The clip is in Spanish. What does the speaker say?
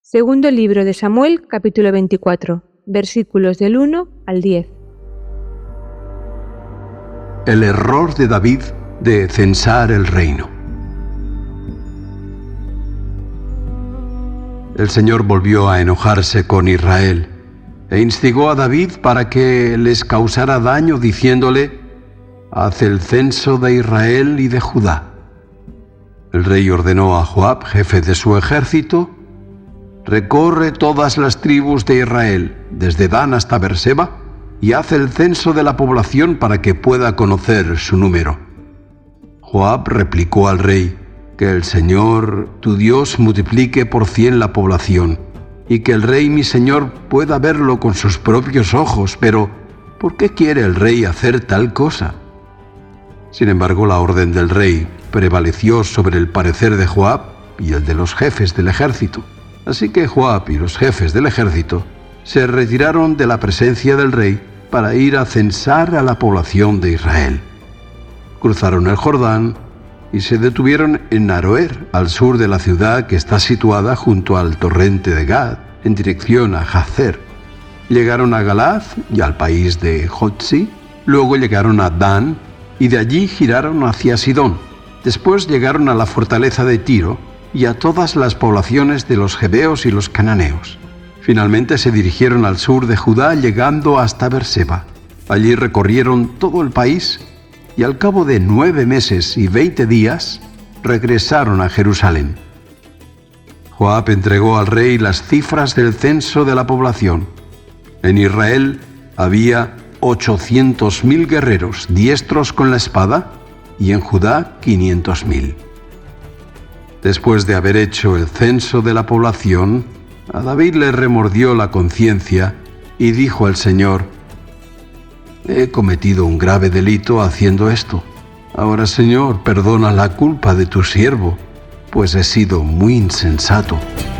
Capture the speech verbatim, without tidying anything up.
Segundo libro de Samuel, capítulo veinticuatro, versículos del uno al diez. El error de David de censar el reino. El Señor volvió a enojarse con Israel e instigó a David para que les causara daño diciéndole: «Haz el censo de Israel y de Judá». El rey ordenó a Joab, jefe de su ejército: «Recorre todas las tribus de Israel, desde Dan hasta Berseba, y haz el censo de la población para que pueda conocer su número». Joab replicó al rey: «Que el Señor, tu Dios, multiplique por cien la población, y que el rey mi señor pueda verlo con sus propios ojos, pero ¿por qué quiere el rey hacer tal cosa?». Sin embargo, la orden del rey prevaleció sobre el parecer de Joab y el de los jefes del ejército. Así que Joab y los jefes del ejército se retiraron de la presencia del rey para ir a censar a la población de Israel. Cruzaron el Jordán y se detuvieron en Aroer, al sur de la ciudad que está situada junto al torrente de Gad, en dirección a Jazer. Llegaron a Galad y al país de Jotzi, luego llegaron a Dan y de allí giraron hacia Sidón. Después llegaron a la fortaleza de Tiro y a todas las poblaciones de los Jebeos y los Cananeos. Finalmente se dirigieron al sur de Judá, llegando hasta Berseba. Allí recorrieron todo el país y al cabo de nueve meses y veinte días regresaron a Jerusalén. Joab entregó al rey las cifras del censo de la población. En Israel había ochocientos mil guerreros diestros con la espada y en Judá quinientos mil. Después de haber hecho el censo de la población, a David le remordió la conciencia y dijo al Señor: «He cometido un grave delito haciendo esto. Ahora, Señor, perdona la culpa de tu siervo, pues he sido muy insensato».